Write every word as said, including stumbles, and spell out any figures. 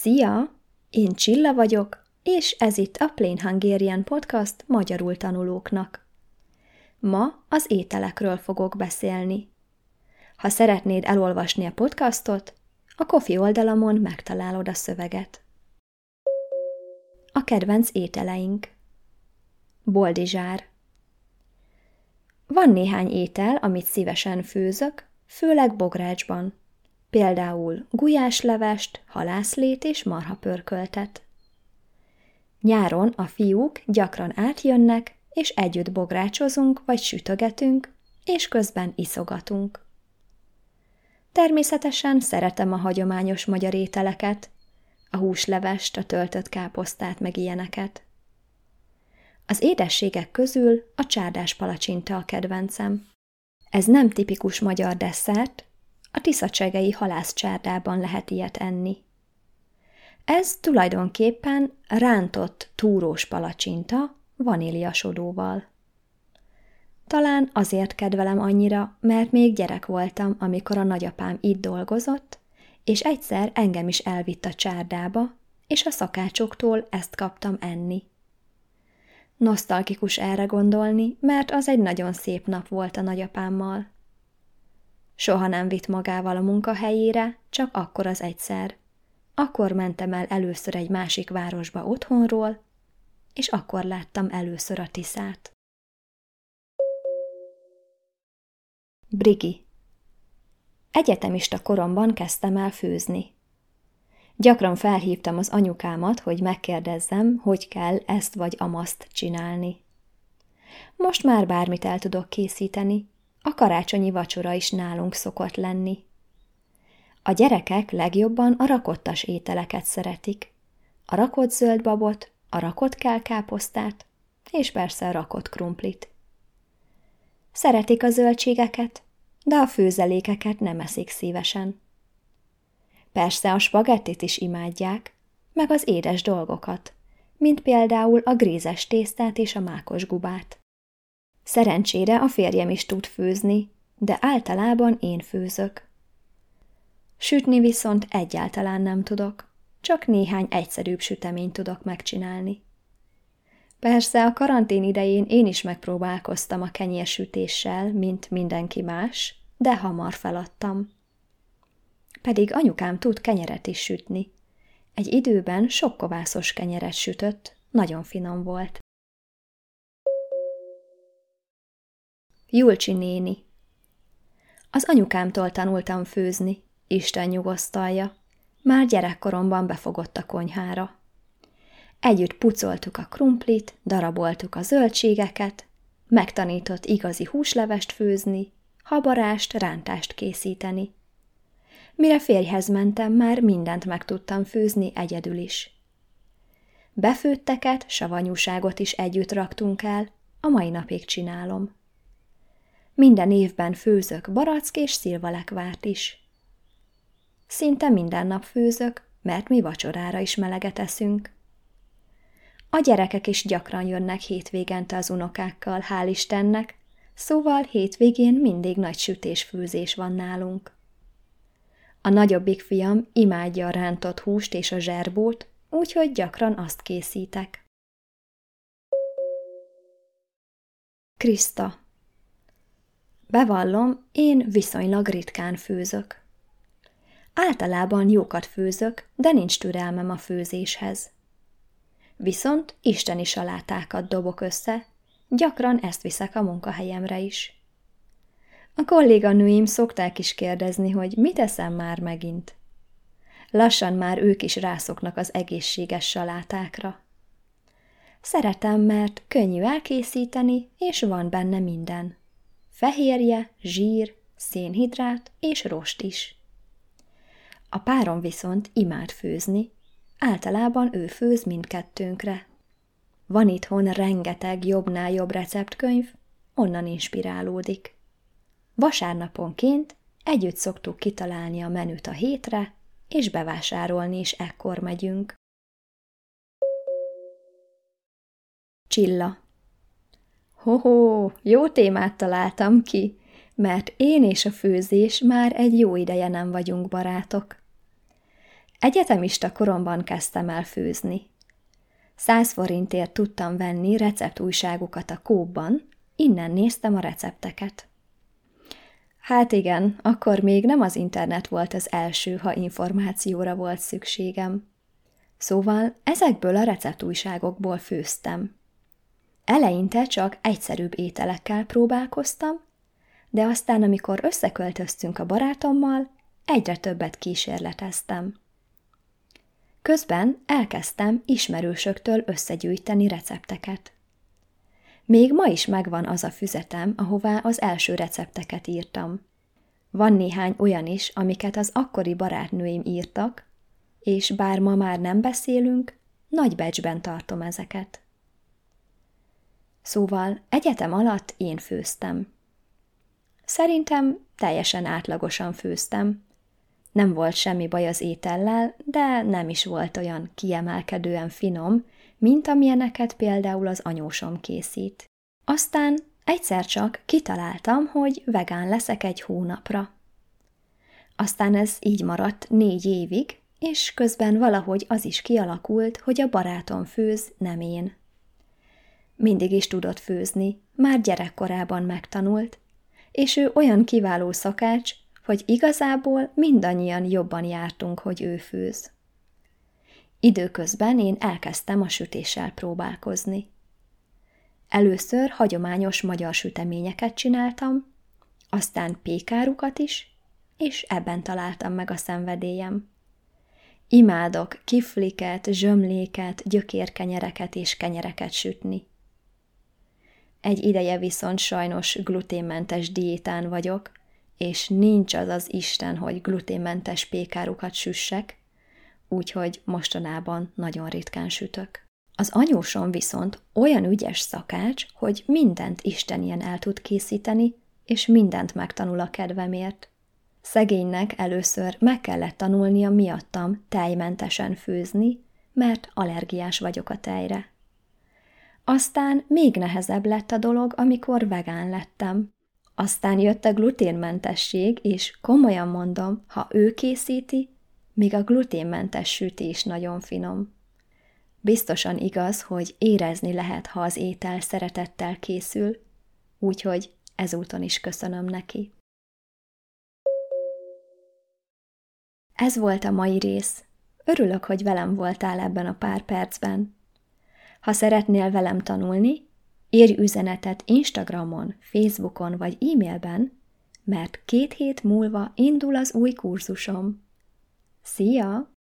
Szia! Én Csilla vagyok, és ez itt a Plain Hungarian Podcast magyarul tanulóknak. Ma az ételekről fogok beszélni. Ha szeretnéd elolvasni a podcastot, a Ko-fi oldalamon megtalálod a szöveget. A kedvenc ételeink. Boldizsár. Van néhány étel, amit szívesen főzök, főleg bográcsban. Például gulyáslevest, halászlét és marhapörköltet. Nyáron a fiúk gyakran átjönnek, és együtt bográcsozunk vagy sütögetünk, és közben iszogatunk. Természetesen szeretem a hagyományos magyar ételeket, a húslevest, a töltött káposztát meg ilyeneket. Az édességek közül a csárdás palacsinta a kedvencem. Ez nem tipikus magyar desszert, a tiszacsegei halászcsárdában lehet ilyet enni. Ez tulajdonképpen rántott túrós palacsinta vaníliasodóval. Talán azért kedvelem annyira, mert még gyerek voltam, amikor a nagyapám itt dolgozott, és egyszer engem is elvitt a csárdába, és a szakácsoktól ezt kaptam enni. Nosztalgikus erre gondolni, mert az egy nagyon szép nap volt a nagyapámmal. Soha nem vitt magával a munkahelyére, csak akkor az egyszer. Akkor mentem el először egy másik városba otthonról, és akkor láttam először a Tiszát. Brigi. Egyetemista koromban kezdtem el főzni. Gyakran felhívtam az anyukámat, hogy megkérdezzem, hogy kell ezt vagy amaszt csinálni. Most már bármit el tudok készíteni, a karácsonyi vacsora is nálunk szokott lenni. A gyerekek legjobban a rakottas ételeket szeretik. A rakott zöldbabot, a rakott kálkáposztát, és persze a rakott krumplit. Szeretik a zöldségeket, de a főzelékeket nem eszik szívesen. Persze a spagettit is imádják, meg az édes dolgokat, mint például a grízes tésztát és a mákos gubát. Szerencsére a férjem is tud főzni, de általában én főzök. Sütni viszont egyáltalán nem tudok, csak néhány egyszerűbb süteményt tudok megcsinálni. Persze a karantén idején én is megpróbálkoztam a kenyérsütéssel, mint mindenki más, de hamar feladtam. Pedig anyukám tud kenyeret is sütni. Egy időben sok kovászos kenyeret sütött, nagyon finom volt. Julcsi néni. Az anyukámtól tanultam főzni, Isten nyugosztalja. Már gyerekkoromban befogott a konyhára. Együtt pucoltuk a krumplit, daraboltuk a zöldségeket, megtanított igazi húslevest főzni, habarást, rántást készíteni. Mire férjhez mentem, már mindent meg tudtam főzni egyedül is. Befőtteket, savanyúságot is együtt raktunk el, a mai napig csinálom. Minden évben főzök barack és szilvalekvárt is. Szinte minden nap főzök, mert mi vacsorára is meleget eszünk. A gyerekek is gyakran jönnek hétvégente az unokákkal, hál' Istennek, szóval hétvégén mindig nagy sütés-főzés van nálunk. A nagyobbik fiam imádja a rántott húst és a zserbót, úgyhogy gyakran azt készítek. Kriszta. Bevallom, én viszonylag ritkán főzök. Általában jókat főzök, de nincs türelmem a főzéshez. Viszont isteni salátákat dobok össze, gyakran ezt viszek a munkahelyemre is. A kolléganőim szokták is kérdezni, hogy mit eszem már megint. Lassan már ők is rászoknak az egészséges salátákra. Szeretem, mert könnyű elkészíteni, és van benne minden. Fehérje, zsír, szénhidrát és rost is. A párom viszont imád főzni, általában ő főz mindkettőnkre. Van itthon rengeteg jobbnál jobb receptkönyv, onnan inspirálódik. Vasárnaponként együtt szoktuk kitalálni a menüt a hétre, és bevásárolni is ekkor megyünk. Csilla. Hoho, jó témát találtam ki, mert én és a főzés már egy jó ideje nem vagyunk barátok. Egyetemista koromban kezdtem el főzni. Száz forintért tudtam venni receptújságokat a Coopban, innen néztem a recepteket. Hát igen, akkor még nem az internet volt az első, ha információra volt szükségem. Szóval ezekből a receptújságokból főztem. Eleinte csak egyszerűbb ételekkel próbálkoztam, de aztán, amikor összeköltöztünk a barátommal, egyre többet kísérleteztem. Közben elkezdtem ismerősöktől összegyűjteni recepteket. Még ma is megvan az a füzetem, ahová az első recepteket írtam. Van néhány olyan is, amiket az akkori barátnőim írtak, és bár ma már nem beszélünk, nagy becsben tartom ezeket. Szóval egyetem alatt én főztem. Szerintem teljesen átlagosan főztem. Nem volt semmi baj az étellel, de nem is volt olyan kiemelkedően finom, mint amilyeneket például az anyósom készít. Aztán egyszer csak kitaláltam, hogy vegán leszek egy hónapra. Aztán ez így maradt négy évig, és közben valahogy az is kialakult, hogy a barátom főz, nem én. Mindig is tudott főzni, már gyerekkorában megtanult, és ő olyan kiváló szakács, hogy igazából mindannyian jobban jártunk, hogy ő főz. Időközben én elkezdtem a sütéssel próbálkozni. Először hagyományos magyar süteményeket csináltam, aztán pékárukat is, és ebben találtam meg a szenvedélyem. Imádok kifliket, zsömléket, gyökérkenyereket és kenyereket sütni. Egy ideje viszont sajnos gluténmentes diétán vagyok, és nincs az az Isten, hogy gluténmentes pékárukat süssek, úgyhogy mostanában nagyon ritkán sütök. Az anyósom viszont olyan ügyes szakács, hogy mindent istenien el tud készíteni, és mindent megtanul a kedvemért. Szegénynek először meg kellett tanulnia miattam tejmentesen főzni, mert allergiás vagyok a tejre. Aztán még nehezebb lett a dolog, amikor vegán lettem. Aztán jött a gluténmentesség, és komolyan mondom, ha ő készíti, még a gluténmentes sütés nagyon finom. Biztosan igaz, hogy érezni lehet, ha az étel szeretettel készül, úgyhogy ezúton is köszönöm neki. Ez volt a mai rész. Örülök, hogy velem voltál ebben a pár percben. Ha szeretnél velem tanulni, írj üzenetet Instagramon, Facebookon vagy e-mailben, mert két hét múlva indul az új kurzusom. Szia!